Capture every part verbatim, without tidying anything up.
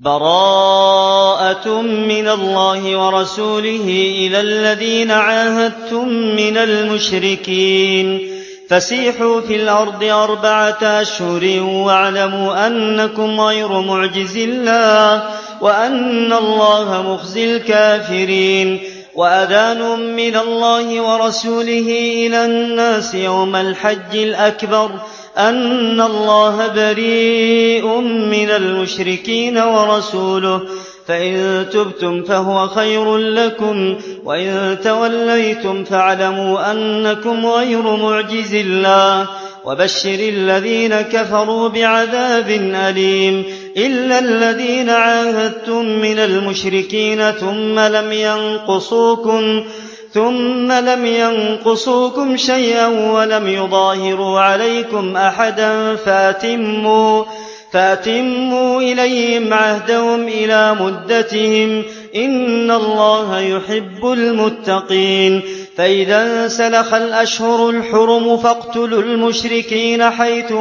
براءة من الله ورسوله إلى الذين عاهدتم من المشركين فسيحوا في الأرض أربعة أشهر واعلموا أنكم غير معجز الله وأن الله مخزي الكافرين وأذان من الله ورسوله إلى الناس يوم الحج الأكبر أن الله بريء من المشركين ورسوله فإن تبتم فهو خير لكم وإن توليتم فاعلموا أنكم غير معجز الله وبشر الذين كفروا بعذاب أليم إلا الذين عاهدتم من المشركين ثم لم ينقصوكم ثم لم ينقصوكم شيئا ولم يظاهروا عليكم أحدا فأتموا فأتموا إليهم عهدهم إلى مدتهم إن الله يحب المتقين فإذا انسلخ الأشهر الحرم فاقتلوا المشركين حيث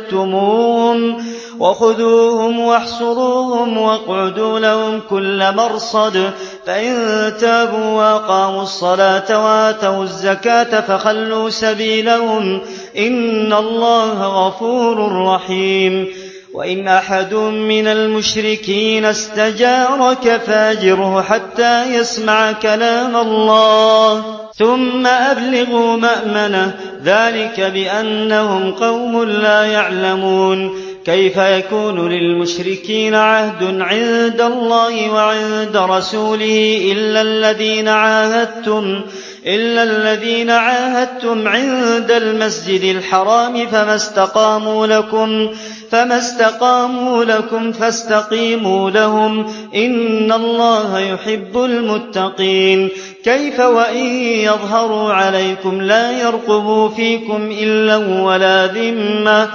وجدتموهم وخذوهم واحصروهم واقعدوا لهم كل مرصد فإن تابوا وأقاموا الصلاة وآتوا الزكاة فخلوا سبيلهم إن الله غفور رحيم وإن أحد من المشركين استجارك فاجره حتى يسمع كلام الله ثم أبلغوا مأمنه ذلك بأنهم قوم لا يعلمون كيف يكون للمشركين عهد عند الله وعند رسوله إلا الذين عاهدتم إلا الذين عاهدتم عند المسجد الحرام فما استقاموا لكم فما استقاموا لكم فاستقيموا لهم إن الله يحب المتقين كيف وإن يظهروا عليكم لا يرقبوا فيكم إلا ولا ذمة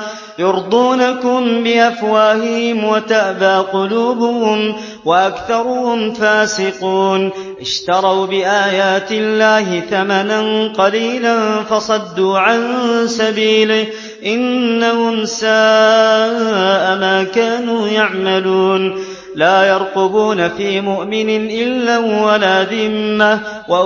يرضونكم بأفواههم وتأبى قلوبهم وأكثرهم فاسقون اشتروا بآيات الله ثمنا قليلا فصدوا عن سبيله إنهم ساء ما كانوا يعملون لا يرقبون في مؤمن إلا ولا ذمة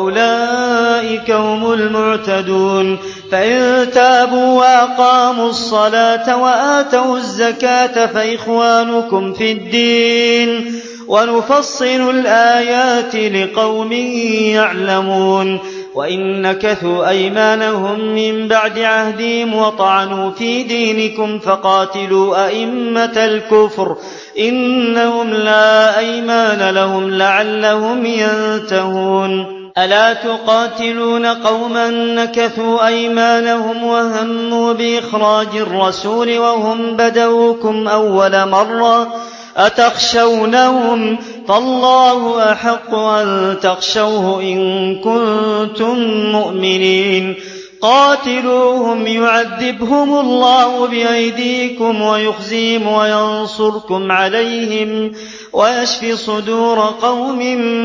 وأولئك هم المعتدون فإن تابوا وأقاموا الصلاة وآتوا الزكاة فإخوانكم في الدين ونفصل الآيات لقوم يعلمون وإن نكثوا أيمانهم من بعد عهدهم وطعنوا في دينكم فقاتلوا أئمة الكفر إنهم لا أيمان لهم لعلهم ينتهون ألا تقاتلون قوما نكثوا أيمانهم وهموا بإخراج الرسول وهم بدوكم أول مرة أتخشونهم فالله أحق أن تخشوه إن كنتم مؤمنين قاتلوهم يعذبهم الله بأيديكم ويخزيهم وينصركم عليهم ويشفي صدور قوم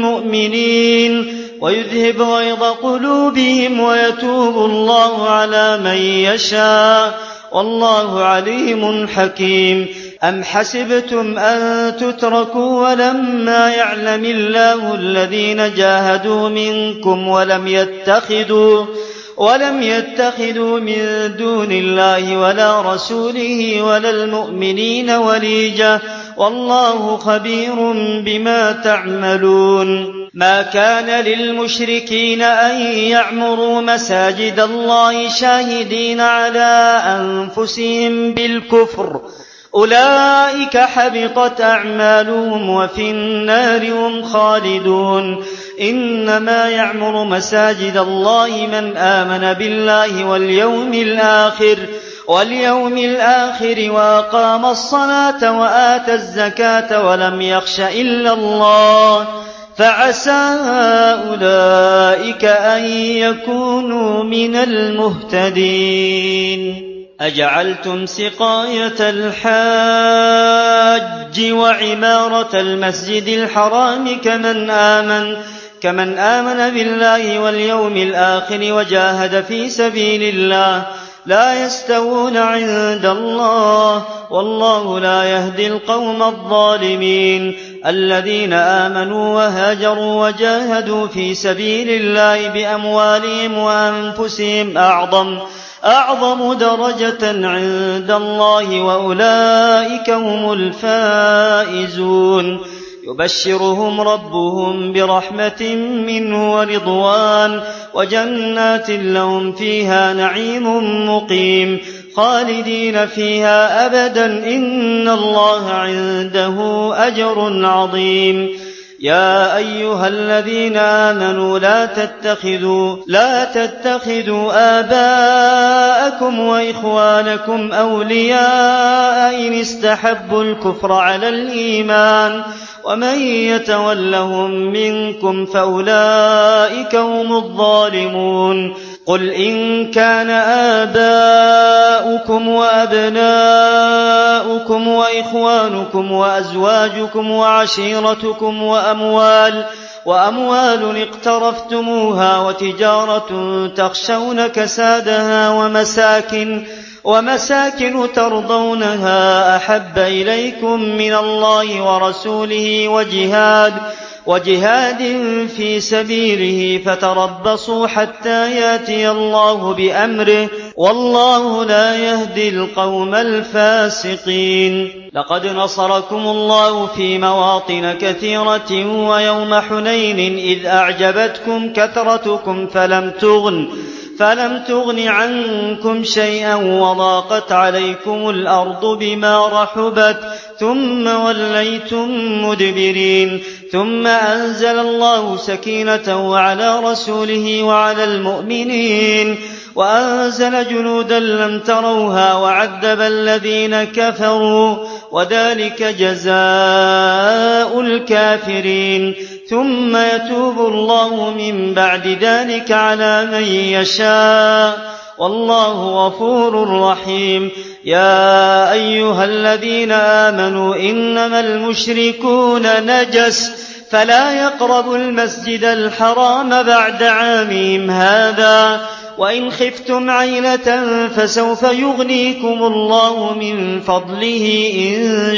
مؤمنين ويذهب غيظ قلوبهم ويتوب الله على من يشاء والله عليم حكيم أم حسبتم أن تتركوا ولما يعلم الله الذين جاهدوا منكم ولم يتخذوا ولم يتخذوا من دون الله ولا رسوله ولا المؤمنين وليجة والله خبير بما تعملون ما كان للمشركين أن يعمروا مساجد الله شاهدين على أنفسهم بالكفر أولئك حبطت أعمالهم وفي النار هم خالدون إنما يعمر مساجد الله من آمن بالله واليوم الآخر واليوم الآخر وأقام الصلاة وآتى الزكاة ولم يخش إلا الله فعسى أولئك أن يكونوا من المهتدين أجعلتم سقاية الحاج وعمارة المسجد الحرام كمن آمن كمن آمن بالله واليوم الآخر وجاهد في سبيل الله لا يستوون عند الله والله لا يهدي القوم الظالمين. الذين آمنوا وهاجروا وجاهدوا في سبيل الله بأموالهم وأنفسهم أعظم أعظم درجة عند الله وأولئك هم الفائزون. يبشرهم ربهم برحمة منه ورضوان وجنات لهم فيها نعيم مقيم خالدين فيها أبدا إن الله عنده أجر عظيم. يا أيها الذين آمنوا لا تتخذوا لا تتخذوا آباءكم وإخوانكم أولياء إن استحبوا الكفر على الإيمان ومن يتولهم منكم فأولئك هم الظالمون. قل إن كان آباؤكم وأبناؤكم وإخوانكم وأزواجكم وعشيرتكم وأموال وأموال اقترفتموها وتجارة تخشون كسادها ومساكن ومساكن ترضونها أحب إليكم من الله ورسوله وجهاد وجهاد في سبيله فتربصوا حتى يأتي الله بأمره والله لا يهدي القوم الفاسقين. لقد نصركم الله في مواطن كثيرة ويوم حنين إذ أعجبتكم كثرتكم فلم تغن فلم تغن عنكم شيئا وضاقت عليكم الأرض بما رحبت ثم وليتم مدبرين. ثم أنزل الله سكينته على رسوله وعلى المؤمنين وأنزل جنودا لم تروها وعذب الذين كفروا وذلك جزاء الكافرين. ثم يتوب الله من بعد ذلك على من يشاء والله غفور رحيم. يا أيها الذين آمنوا إنما المشركون نجس فلا يقربوا المسجد الحرام بعد عامهم هذا وإن خفتم عيلة فسوف يغنيكم الله من فضله إن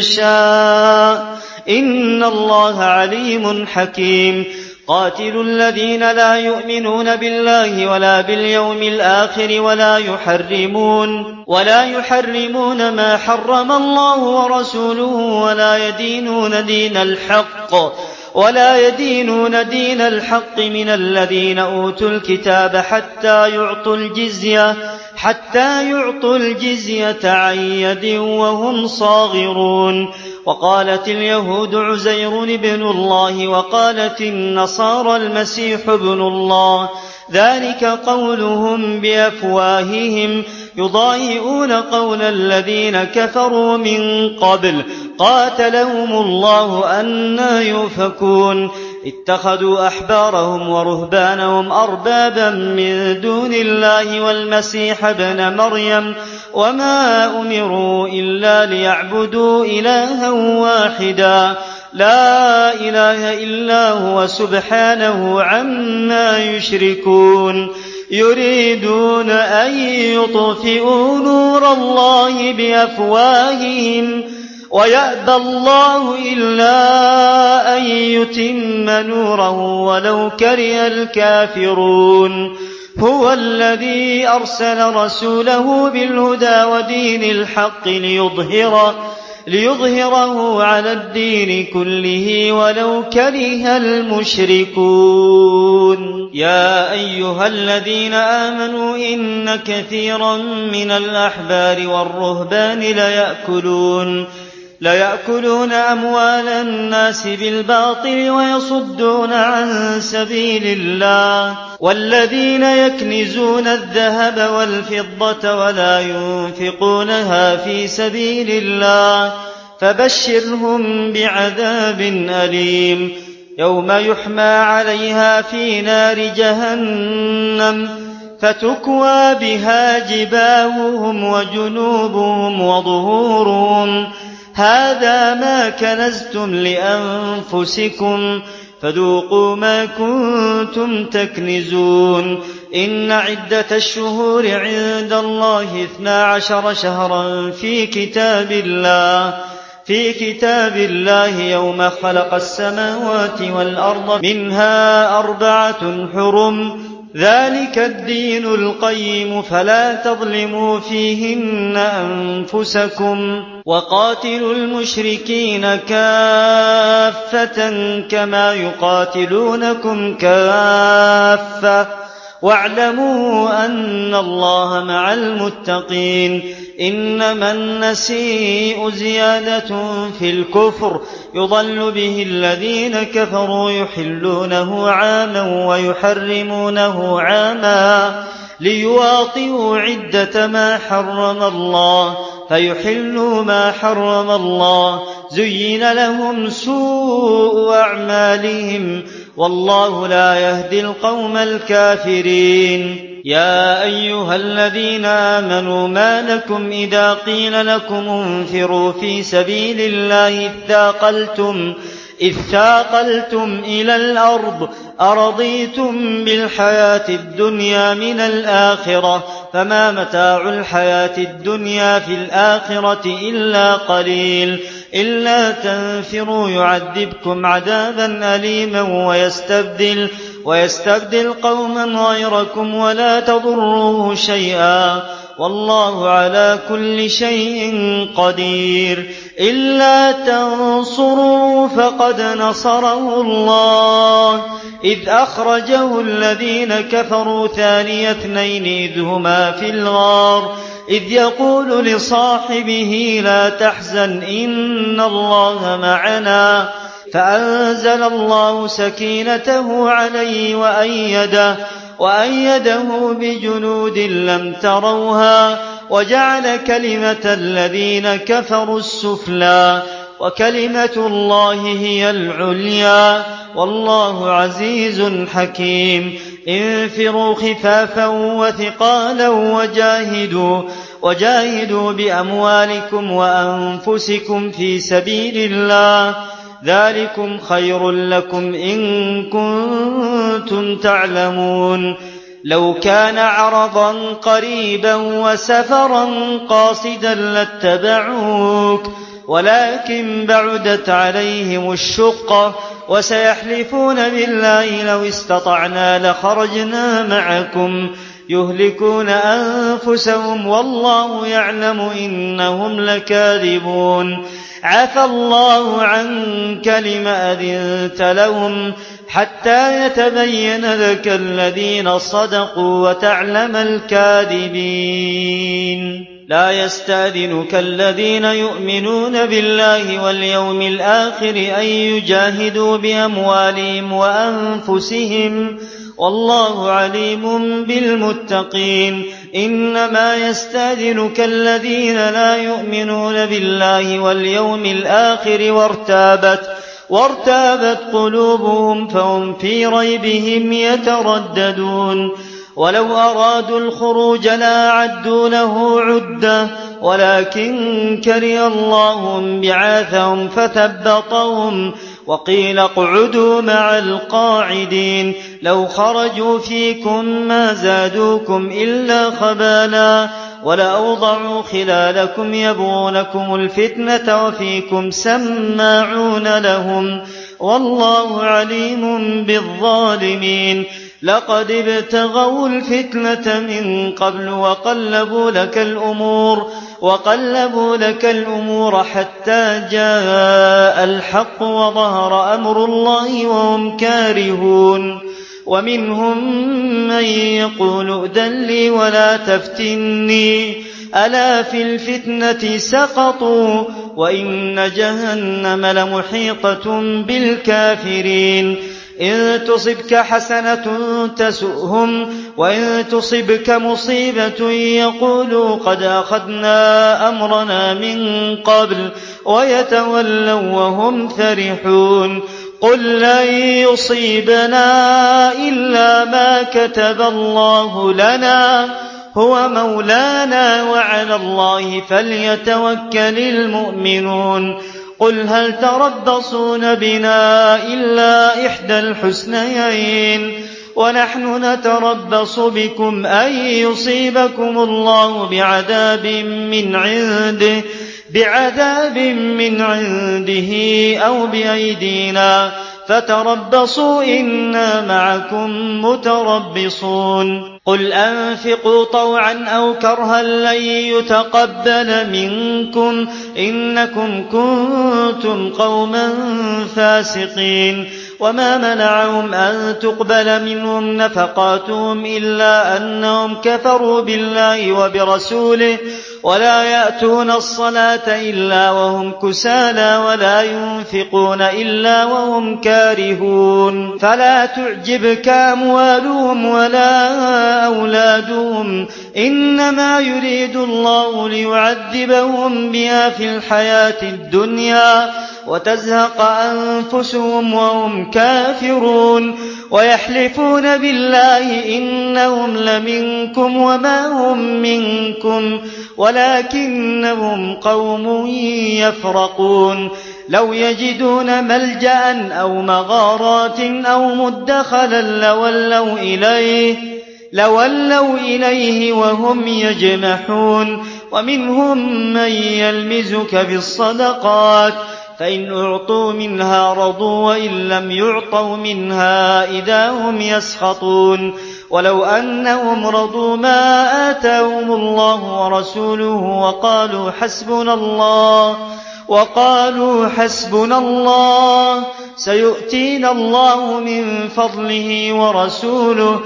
شاء إن الله عليم حكيم. قاتلوا الذين لا يؤمنون بالله ولا باليوم الآخر ولا يحرمون ولا يحرمون ما حرم الله ورسوله ولا يدينون دين الحق ولا يدينون دين الحق من الذين أوتوا الكتاب حتى يعطوا الجزية حتى يعطوا الجزية عن يد وهم صاغرون. وقالت اليهود عزير ابن الله وقالت النصارى المسيح ابن الله ذلك قولهم بأفواههم يضاهئون قول الذين كفروا من قبل قاتلهم الله أنى يؤفكون. اتخذوا أحبارهم ورهبانهم أربابا من دون الله والمسيح ابن مريم وما أمروا إلا ليعبدوا إلها واحدا لا إله إلا هو سبحانه عما يشركون. يريدون أن يطفئوا نور الله بأفواههم ويأبى الله إلا أن يتم نوره ولو كره الكافرون. هو الذي أرسل رسوله بالهدى ودين الحق ليظهره, ليظهره على الدين كله ولو كره المشركون. يا أيها الذين آمنوا إن كثيرا من الأحبار والرهبان ليأكلون ليأكلون أموال الناس بالباطل ويصدون عن سبيل الله والذين يكنزون الذهب والفضة ولا ينفقونها في سبيل الله فبشرهم بعذاب أليم يوم يحمى عليها في نار جهنم فتكوى بها جباههم وجنوبهم وظهورهم هذا ما كنزتم لأنفسكم فذوقوا ما كنتم تكنزون. إن عدة الشهور عند الله اثنا عشر شهرا في كتاب الله في كتاب الله يوم خلق السماوات والأرض منها أربعة حرم ذلك الدين القيم فلا تظلموا فيهن أنفسكم وقاتلوا المشركين كافة كما يقاتلونكم كافة واعلموا أن الله مع المتقين إنما النسيء زيادة في الكفر يضل به الذين كفروا يحلونه عاما ويحرمونه عاما ليواطئوا عدة ما حرم الله فيحلوا ما حرم الله زين لهم سوء أعمالهم والله لا يهدي القوم الكافرين يا أيها الذين آمنوا ما لكم إذا قيل لكم انفروا في سبيل الله اثاقلتم إذ ثاقلتم إلى الأرض أرضيتم بالحياة الدنيا من الآخرة فما متاع الحياة الدنيا في الآخرة إلا قليل إلا تنفروا يعذبكم عذابا أليما ويستبدل, ويستبدل قوما غيركم ولا تضروه شيئا والله على كل شيء قدير إلا تنصروا فقد نصره الله إذ أخرجه الذين كفروا ثاني اثنين إذ هما في الغار إذ يقول لصاحبه لا تحزن إن الله معنا فأنزل الله سكينته عليه وأيده, وأيده بجنود لم تروها وجعل كلمة الذين كفروا السفلى وكلمة الله هي العليا والله عزيز حكيم انفروا خفافا وثقالا وجاهدوا, وجاهدوا بأموالكم وأنفسكم في سبيل الله ذلكم خير لكم إن كنتم تعلمون لو كان عرضا قريبا وسفرا قاصدا لاتبعوك ولكن بعدت عليهم الشقة وسيحلفون بالله لو استطعنا لخرجنا معكم يهلكون أنفسهم والله يعلم إنهم لكاذبون عفى الله عنك لم أذنت لهم حتى يتبين لك الذين صدقوا وتعلم الكاذبين لا يستأذنك الذين يؤمنون بالله واليوم الآخر أن يجاهدوا بأموالهم وأنفسهم والله عليم بالمتقين إنما يستأذنك الذين لا يؤمنون بالله واليوم الآخر وارتابت, وارتابت قلوبهم فهم في ريبهم يترددون ولو أرادوا الخروج لأعدوا له عدة ولكن كره الله انبعاثهم فثبطهم وقيل اقعدوا مع القاعدين لو خرجوا فيكم ما زادوكم إلا خبالا ولأوضعوا خلالكم يبغونكم الفتنة وفيكم سماعون لهم والله عليم بالظالمين لقد ابتغوا الفتنة من قبل وقلبوا لك الأمور وقلبوا لك الأمور حتى جاء الحق وظهر أمر الله وهم كارهون ومنهم من يقول ائذن لي ولا تفتني ألا في الفتنة سقطوا وإن جهنم لمحيطة بالكافرين إن تصبك حسنة تسؤهم وإن تصبك مصيبة يقولوا قد أخذنا أمرنا من قبل ويتولوا وهم فرحون قل لن يصيبنا إلا ما كتب الله لنا هو مولانا وعلى الله فليتوكل المؤمنون قل هل تربصون بنا إلا إحدى الحسنيين ونحن نتربص بكم أن يصيبكم الله بعذاب من عنده بعذاب من عنده أو بأيدينا فتربصوا إنا معكم متربصون قل أنفقوا طوعا أو كرها لن يتقبل منكم إنكم كنتم قوما فاسقين وما منعهم أن تقبل منهم نفقاتهم إلا أنهم كفروا بالله وبرسوله ولا يأتون الصلاة إلا وهم كسالى ولا ينفقون إلا وهم كارهون فلا تعجبك أموالهم ولا أولادهم إنما يريد الله ليعذبهم بها في الحياة الدنيا وتزهق أنفسهم وهم كافرون ويحلفون بالله إنهم لمنكم وما هم منكم ولكنهم قوم يفرقون لو يجدون ملجأ أو مغارات أو مدخلا لولوا إليه لولوا إليه وهم يجمحون ومنهم من يلمزك في الصدقات فإن أعطوا منها رضوا وإن لم يعطوا منها إذا هم يسخطون ولو أنهم رضوا ما آتاهم الله ورسوله وقالوا حسبنا الله وقالوا حسبنا الله سيؤتينا الله من فضله ورسوله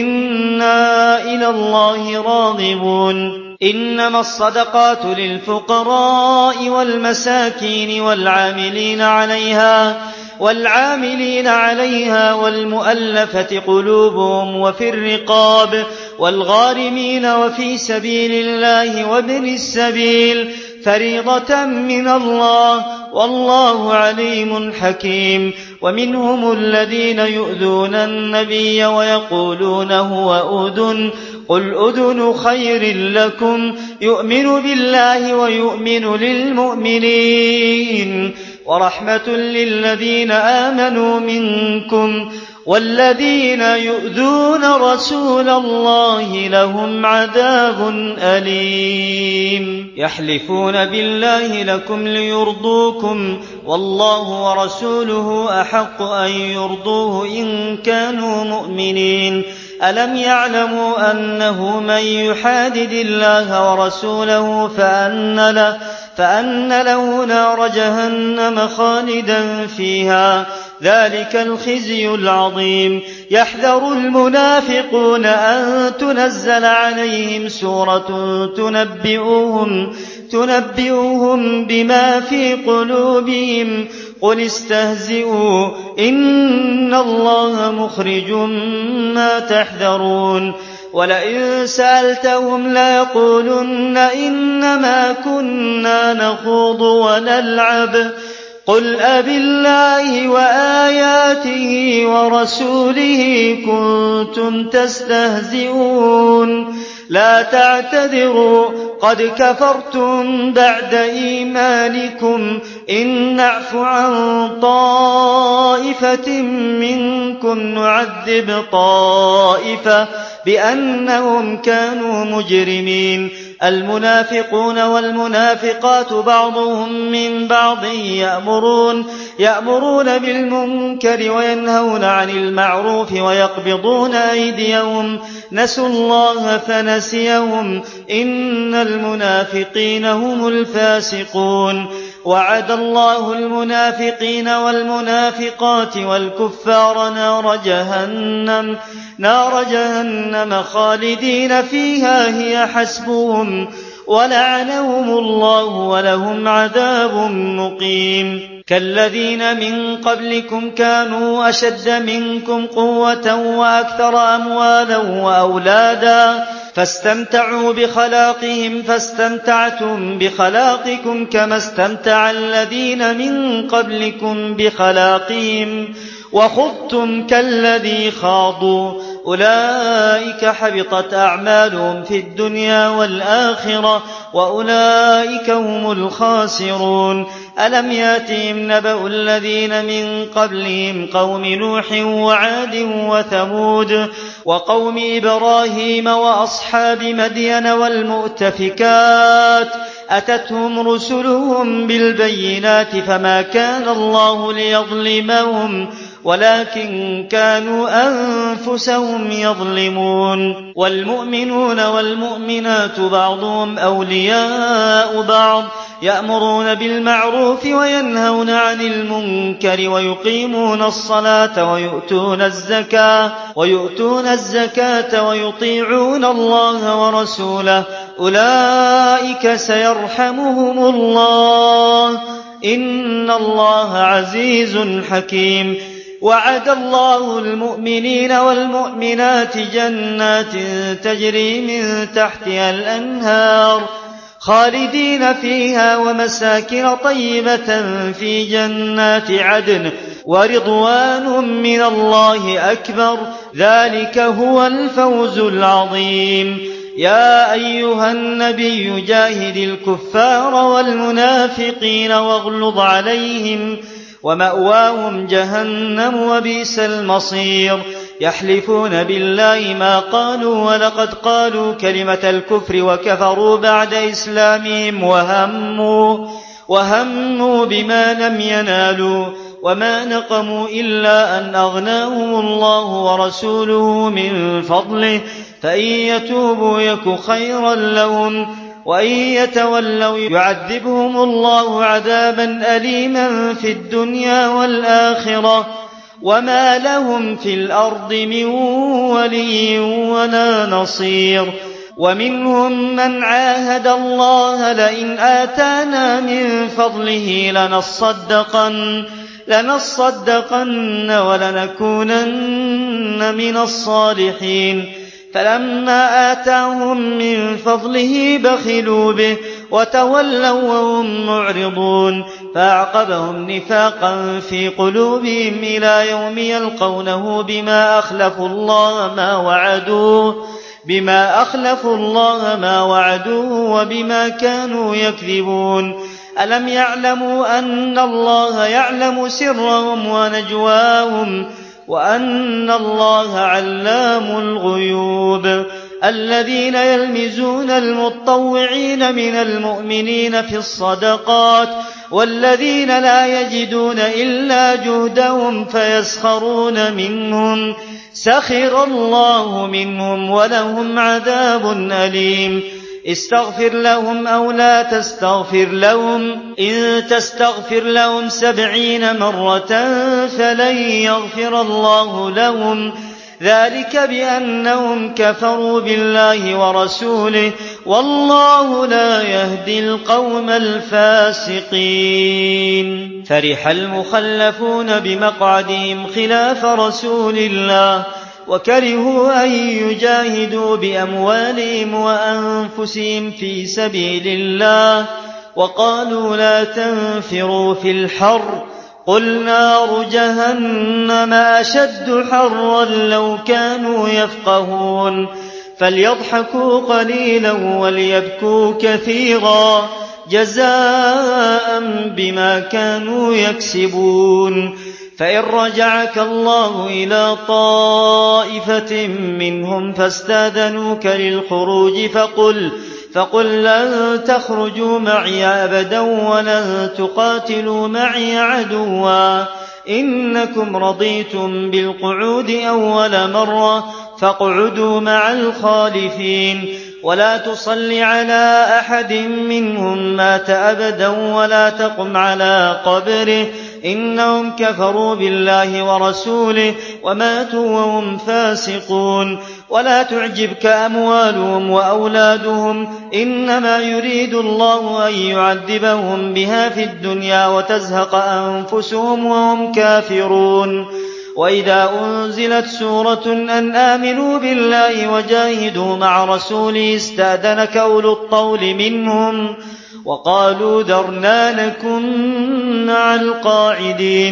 إنا إلى الله راغبون إنما الصدقات للفقراء والمساكين والعاملين عليها والعاملين عليها والمؤلفة قلوبهم وفي الرقاب والغارمين وفي سبيل الله وابن السبيل فريضة من الله والله عليم حكيم ومنهم الذين يؤذون النبي ويقولون هو أذن قل أذن خير لكم يؤمن بالله ويؤمن للمؤمنين ورحمة للذين آمنوا منكم والذين يؤذون رسول الله لهم عذاب أليم يحلفون بالله لكم ليرضوكم والله ورسوله أحق أن يرضوه إن كانوا مؤمنين ألم يعلموا أنه من يحادد الله ورسوله فأن له, فأن له نار جهنم خالدا فيها ذلك الخزي العظيم يحذر المنافقون أن تنزل عليهم سورة تنبئهم, تنبئهم بما في قلوبهم قل استهزئوا إن الله مخرج ما تحذرون ولئن سألتهم ليقولن إنما كنا نخوض ونلعب قل أبالله وآياته ورسوله كنتم تستهزئون لا تعتذروا قد كفرتم بعد إيمانكم إن نعف عن طائفة منكم نعذب طائفة بأنهم كانوا مجرمين المنافقون والمنافقات بعضهم من بعض يأمرون, يأمرون بالمنكر وينهون عن المعروف ويقبضون أيديهم نسوا الله فنسيهم إن المنافقين هم الفاسقون وعد الله المنافقين والمنافقات والكفار نار جهنم, نار جهنم خالدين فيها هي حسبهم ولعنهم الله ولهم عذاب مقيم كالذين من قبلكم كانوا أشد منكم قوة وأكثر أموالا وأولادا فاستمتعوا بخلاقهم فاستمتعتم بخلاقكم كما استمتع الذين من قبلكم بخلاقهم وخضتم كالذي خاضوا أولئك حبطت أعمالهم في الدنيا والآخرة وأولئك هم الخاسرون ألم ياتهم نبأ الذين من قبلهم قوم نوح وعاد وثمود وقوم إبراهيم وأصحاب مدين والمؤتفكات أتتهم رسلهم بالبينات فما كان الله ليظلمهم ولكن كانوا أنفسهم يظلمون والمؤمنون والمؤمنات بعضهم أولياء بعض يأمرون بالمعروف وينهون عن المنكر ويقيمون الصلاة ويؤتون الزكاة ويؤتون الزكاة ويطيعون الله ورسوله أولئك سيرحمهم الله إن الله عزيز حكيم وعد الله المؤمنين والمؤمنات جنات تجري من تحتها الأنهار خالدين فيها ومساكن طيبة في جنات عدن ورضوان من الله أكبر ذلك هو الفوز العظيم يا أيها النبي جاهد الكفار والمنافقين واغلظ عليهم ومأواهم جهنم وبئس المصير يحلفون بالله ما قالوا ولقد قالوا كلمة الكفر وكفروا بعد إسلامهم وهموا, وهموا بما لم ينالوا وما نقموا إلا أن أغناهم الله ورسوله من فضله فإن يتوبوا يك خيرا لهم وإن يتولوا يعذبهم الله عذابا أليما في الدنيا والآخرة وما لهم في الأرض من ولي ولا نصير ومنهم من عاهد الله لئن آتانا من فضله لنصدقن لنصدقن ولنكونن من الصالحين فلما آتاهم من فضله بخلوا به وتولوا وهم معرضون فأعقبهم نفاقا في قلوبهم إلى يوم يلقونه بما أخلفوا الله ما وعدوه بما أخلفوا الله ما وعدوه وبما كانوا يكذبون ألم يعلموا أن الله يعلم سرهم ونجواهم وأن الله علام الغيوب الذين يلمزون المتطوعين من المؤمنين في الصدقات والذين لا يجدون إلا جهدهم فيسخرون منهم سخر الله منهم ولهم عذاب أليم استغفر لهم أو لا تستغفر لهم إن تستغفر لهم سبعين مرة فلن يغفر الله لهم ذلك بأنهم كفروا بالله ورسوله والله لا يهدي القوم الفاسقين فرح المخلفون بمقعدهم خلاف رسول الله وكرهوا أن يجاهدوا بأموالهم وأنفسهم في سبيل الله وقالوا لا تنفروا في الحر قل نار جهنم أشد حرا لو كانوا يفقهون فليضحكوا قليلا وليبكوا كثيرا جزاء بما كانوا يكسبون فإن رجعك الله إلى طائفة منهم فاستاذنوك للخروج فقل فقل لن تخرجوا معي أبدا ولن تقاتلوا معي عدوا إنكم رضيتم بالقعود أول مرة فاقعدوا مع الخالفين ولا تصل على أحد منهم مات أبدا ولا تقم على قبره إنهم كفروا بالله ورسوله وماتوا وهم فاسقون ولا تعجبك أموالهم وأولادهم إنما يريد الله أن يعذبهم بها في الدنيا وتزهق أنفسهم وهم كافرون وإذا أنزلت سورة أن آمنوا بالله وجاهدوا مع رسوله استأذنك أولو الطول منهم وقالوا ذرنا لكن مع القاعدين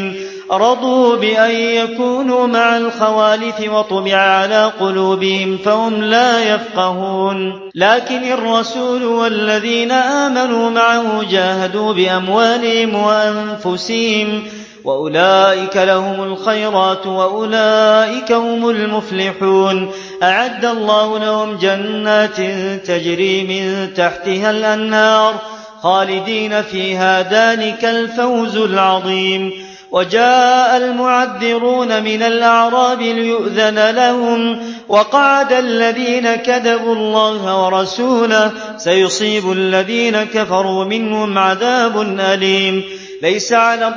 رضوا بأن يكونوا مع الخوالف وطبع على قلوبهم فهم لا يفقهون لكن الرسول والذين آمنوا معه جاهدوا بأموالهم وأنفسهم وأولئك لهم الخيرات وأولئك هم المفلحون أعد الله لهم جنات تجري من تحتها الأنهار خالدين فيها ذلك الفوز العظيم وجاء المعذرون من الأعراب ليؤذن لهم وقعد الذين كذبوا الله ورسوله سيصيب الذين كفروا منهم عذاب أليم ليس على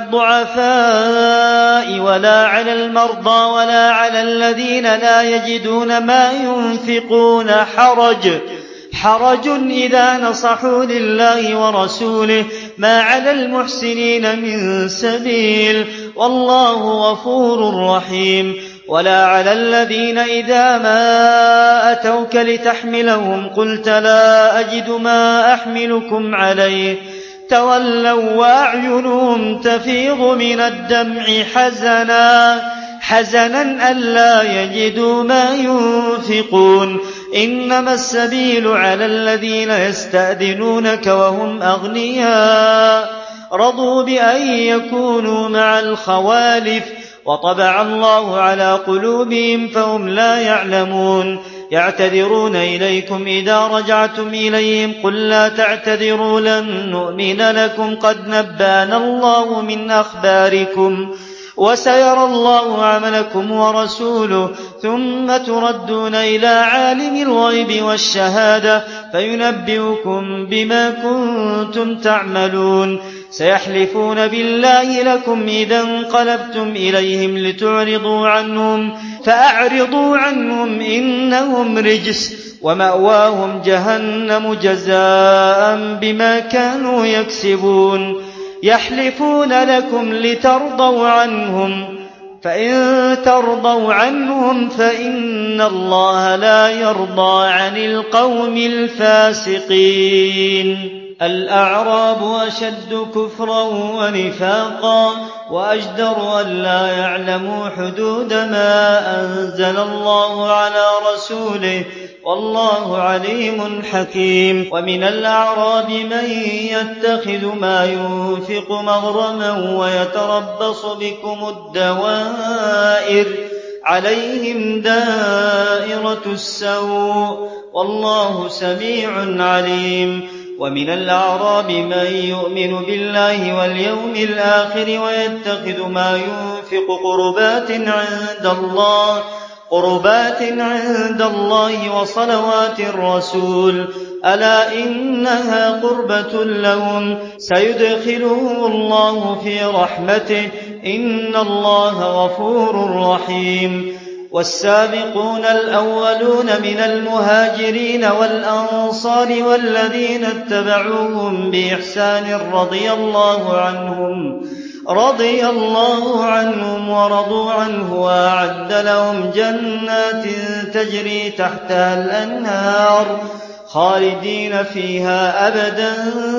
الضعفاء ولا على المرضى ولا على الذين لا يجدون ما ينفقون حرج حرج إذا نصحوا لله ورسوله ما على المحسنين من سبيل والله غفور رحيم ولا على الذين إذا ما أتوك لتحملهم قلت لا أجد ما أحملكم عليه تولوا وأعينهم تفيض من الدمع حزنا حزنا ألا يجدوا ما ينفقون إنما السبيل على الذين يستأذنونك وهم أغنياء رضوا بأن يكونوا مع الخوالف وطبع الله على قلوبهم فهم لا يعلمون يعتذرون إليكم إذا رجعتم إليهم قل لا تعتذروا لن نؤمن لكم قد نبأنا الله من أخباركم وسيرى الله عملكم ورسوله ثم تردون إلى عالم الغيب والشهادة فينبئكم بما كنتم تعملون سيحلفون بالله لكم إذا انقلبتم إليهم لتعرضوا عنهم فأعرضوا عنهم إنهم رجس ومأواهم جهنم جزاء بما كانوا يكسبون يحلفون لكم لترضوا عنهم فإن ترضوا عنهم فإن الله لا يرضى عن القوم الفاسقين الأعراب أشد كفرا ونفاقا وأجدر أن لا يعلموا حدود ما أنزل الله على رسوله والله عليم حكيم ومن الأعراب من يتخذ ما ينفق مغرما ويتربص بكم الدوائر عليهم دائرة السوء والله سميع عليم ومن الأعراب من يؤمن بالله واليوم الآخر ويتخذ ما ينفق قربات عند الله قربات عند الله وصلوات الرسول ألا إنها قربة لهم سيدخلهم الله في رحمته إن الله غفور رحيم والسابقون الأولون من المهاجرين والأنصار والذين اتبعوهم بإحسان رضي الله عنهم رضي الله عنهم ورضوا عنه وأعد لهم جنات تجري تحتها الأنهار خالدين فيها أبدا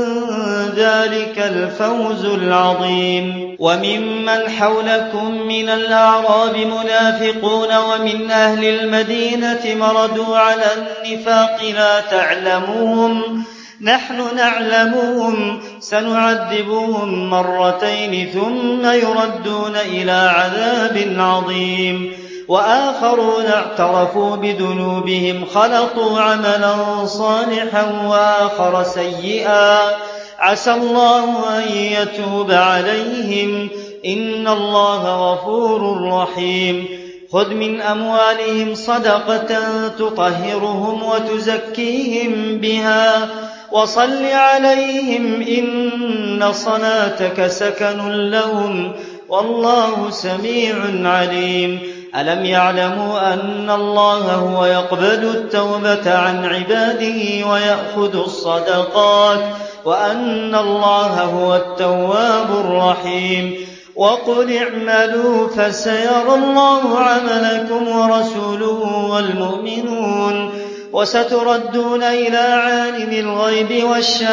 ذلك الفوز العظيم وممن حولكم من الأعراب منافقون ومن أهل المدينة مردوا على النفاق لا تعلموهم نحن نعلمهم سنعذبهم مرتين ثم يردون إلى عذاب عظيم وآخرون اعترفوا بذنوبهم خلطوا عملا صالحا وآخر سيئا عسى الله أن يتوب عليهم إن الله غفور رحيم خذ من أموالهم صدقة تطهرهم وتزكيهم بها وصل عليهم إن صلاتك سكن لهم والله سميع عليم ألم يعلموا أن الله هو يقبل التوبة عن عباده ويأخذ الصدقات وأن الله هو التواب الرحيم وقل اعملوا فسيرى الله عملكم ورسوله والمؤمنون وستردون إلى عالم الغيب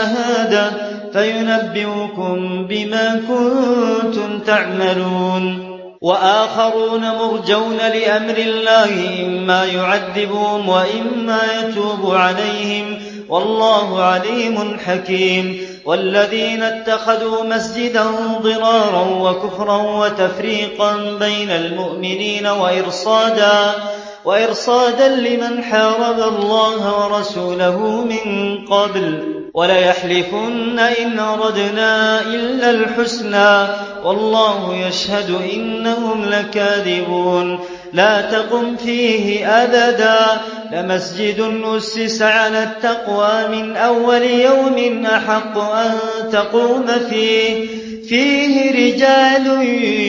والشهادة فينبئكم بما كنتم تعملون وآخرون مرجون لأمر الله إما يعذبهم وإما يتوب عليهم والله عليم حكيم. والذين اتخذوا مسجدا ضرارا وكفرا وتفريقا بين المؤمنين وإرصادا وإرصادا لمن حارب الله ورسوله من قبل وليحلفن إن أردنا إلا الحسنى والله يشهد إنهم لكاذبون. لا تقم فيه أبدا لمسجد أسس على التقوى من أول يوم أحق أن تقوم فيه فيه رجال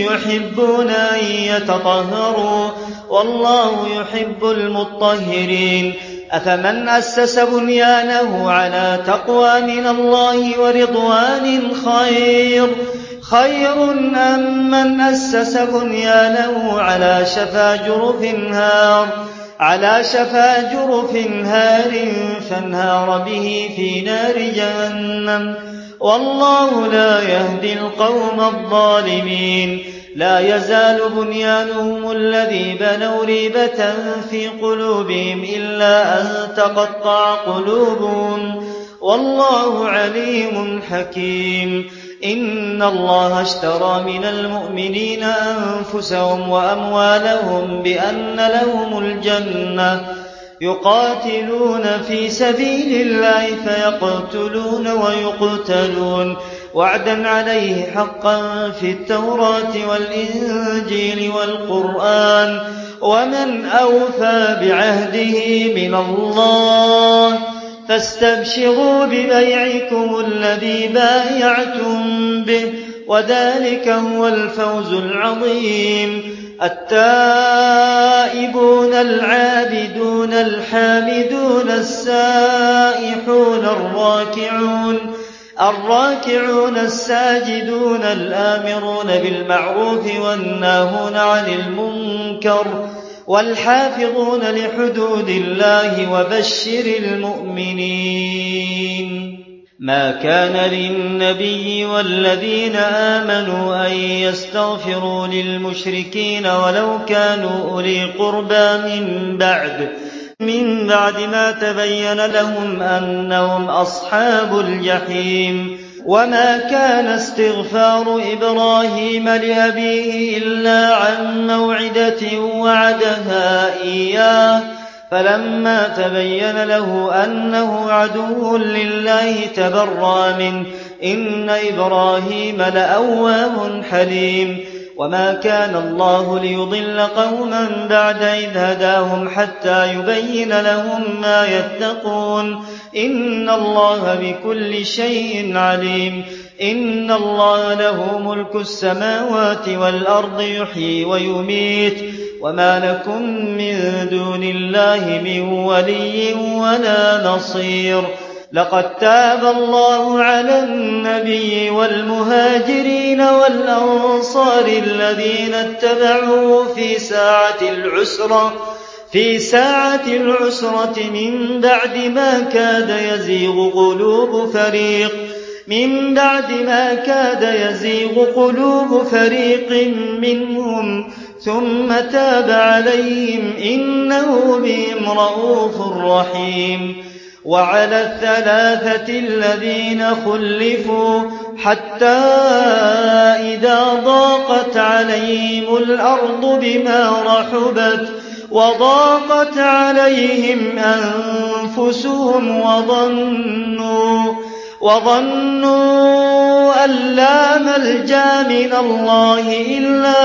يحبون أن يتطهروا والله يحب المطهرين. أفمن أسس بنيانه على تقوى من الله ورضوان خير خير أم من أسس بنيانه على شفا جرف هار على شفا جرف هار فانهار به في نار جهنم والله لا يهدي القوم الظالمين. لا يزال بنيانهم الذي بنوا ريبة في قلوبهم إلا أن تقطع قلوبهم والله عليم حكيم. إن الله اشترى من المؤمنين أنفسهم وأموالهم بأن لهم الجنة يقاتلون في سبيل الله فيقتلون ويقتلون وعدا عليه حقا في التوراة والإنجيل والقرآن ومن أوفى بعهده من الله فاستبشروا ببيعكم الذي بايعتم به وذلك هو الفوز العظيم. التائبون العابدون الحامدون السائحون الراكعون الراكعون الساجدون الآمرون بالمعروف والناهون عن المنكر والحافظون لحدود الله وبشر المؤمنين. ما كان للنبي والذين آمنوا أن يستغفروا للمشركين ولو كانوا أولي قربى من بعد من بعد ما تبين لهم أنهم أصحاب الجحيم. وما كان استغفار إبراهيم لأبيه إلا عن موعدة وعدها إياه فلما تبين له أنه عدو لله تبرأ منه إن إبراهيم لأواه حليم. وما كان الله ليضل قوما بعد إذ هداهم حتى يبين لهم ما يتقون إن الله بكل شيء عليم. إن الله له ملك السماوات والأرض يحيي ويميت وما لكم من دون الله من ولي ولا نصير. لقد تاب الله على النبي والمهاجرين والأنصار الذين اتبعوه في ساعة العسرة في ساعة العسرة من بعد ما كاد يزيغ قلوب فريق من بعد ما كاد يزيغ قلوب فريق منهم ثم تاب عليهم إنه بهم رءوف رحيم. وعلى الثلاثة الذين خلفوا حتى إذا ضاقت عليهم الأرض بما رحبت وضاقت عليهم أنفسهم وظنوا وظنوا أن لا ملجأ من الله إلا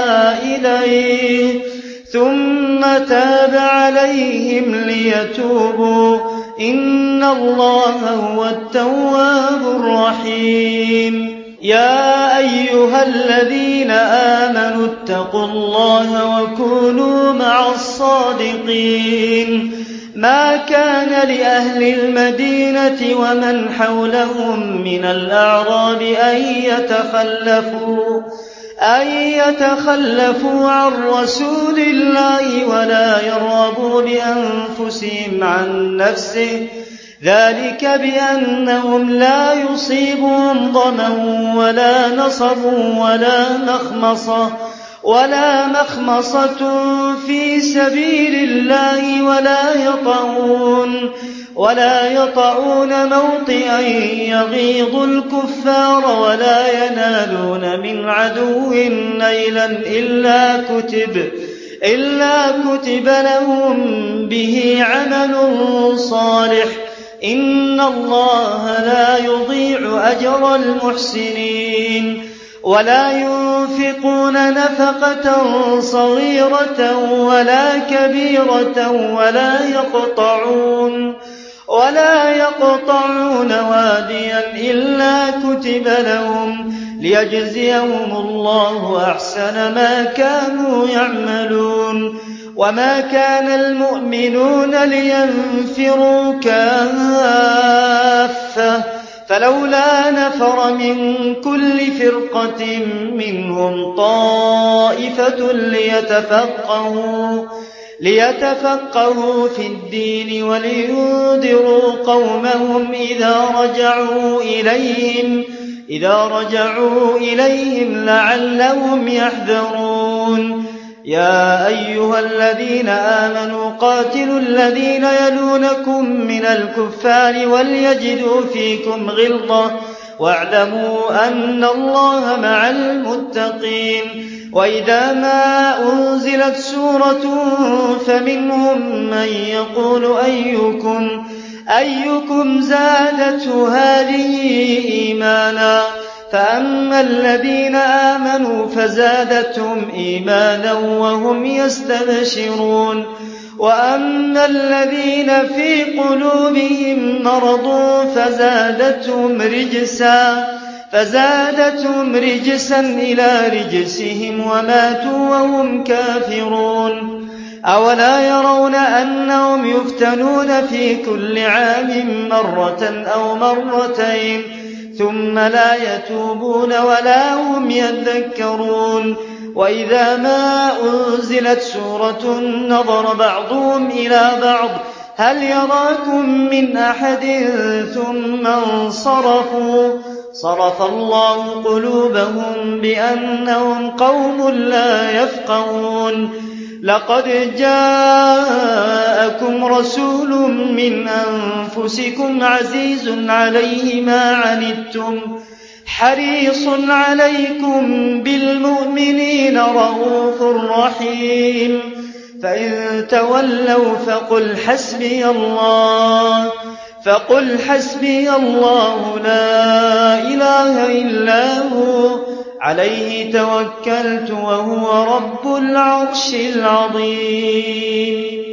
إليه ثم تاب عليهم ليتوبوا إن الله هو التواب الرحيم. يا أيها الذين آمنوا اتقوا الله وكونوا مع الصادقين. ما كان لأهل المدينة ومن حولهم من الأعراب أن يتخلفوا أن يتخلفوا عن رسول الله ولا يرغبوا بأنفسهم عن نفسه ذلك بأنهم لا يصيبهم ظمأ ولا نصب ولا مخمصة ولا مخمصة في سبيل الله ولا يطعون ولا يطعون موطئا يغيظ الكفار ولا ينالون من عدو نيلا إلا كتب إلا كتب لهم به عمل صالح إن الله لا يضيع أجر المحسنين ولا ينفقون نفقة صغيرة ولا كبيرة ولا يقطعون ولا يقطعون واديا إلا كتب لهم ليجزيهم الله أحسن ما كانوا يعملون وما كان المؤمنون لينفروا كافة فلولا نفر من كل فرقة منهم طائفة ليتفقهوا ليتفقهوا في الدين ولينذروا قومهم إذا رجعوا إليهم إذا رجعوا إليهم لعلهم يحذرون يا أيها الذين آمنوا قاتلوا الذين يلونكم من الكفار وليجدوا فيكم غلظة واعلموا أن الله مع المتقين وإذا ما أنزلت سورة فمنهم من يقول أيكم أيكم زادته هذه إيمانا فأما الذين آمنوا فزادتهم إيمانا وهم يستبشرون وأما الذين في قلوبهم مرض فزادتهم رجسا فزادتهم رجسا إلى رجسهم وماتوا وهم كافرون أولا يرون أنهم يفتنون في كل عام مرة أو مرتين ثم لا يتوبون ولا هم يذكرون وإذا ما أنزلت سورة نظر بعضهم إلى بعض هل يراكم من أحد ثم انصرفوا صرف الله قلوبهم بأنهم قوم لا يفقهون لقد جاءكم رسول من أنفسكم عزيز عليه ما عنتم حريص عليكم بالمؤمنين رءوف رحيم فإن تولوا فقل حسبي الله فقل حسبي الله لا إله إلا هو عليه توكلت وهو رب العرش العظيم